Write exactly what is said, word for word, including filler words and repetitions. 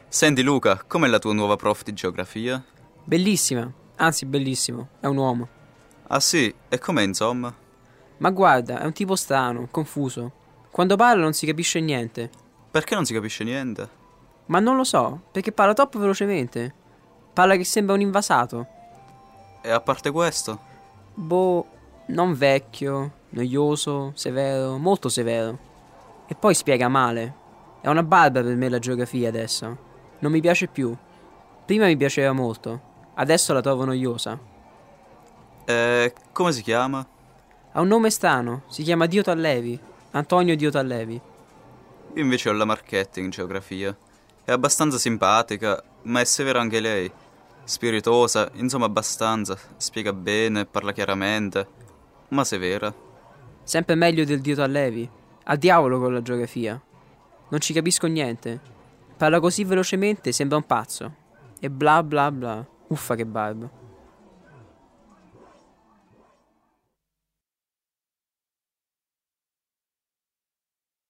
Senti Luca, com'è la tua nuova prof di geografia? Bellissima, anzi bellissimo, è un uomo. Ah sì, e com'è insomma? Ma guarda, è un tipo strano, confuso. Quando parla non si capisce niente. Perché non si capisce niente? Ma non lo so, perché parla troppo velocemente. Parla che sembra un invasato. E a parte questo? Boh, non vecchio, noioso, severo, molto severo. E poi spiega male. È una barba per me la geografia adesso. Non mi piace più. Prima mi piaceva molto, adesso la trovo noiosa. E come si chiama? Ha un nome strano, si chiama Dio Tallevi. Antonio Dio Tallevi. Io invece ho la Marchetti in geografia. È abbastanza simpatica, ma è severa anche lei. Spiritosa, insomma abbastanza. Spiega bene, parla chiaramente, ma severa. Sempre meglio del Dio Tallevi. Al diavolo con la geografia. Non ci capisco niente. Parla così velocemente, sembra un pazzo. E bla bla bla. Uffa che barba.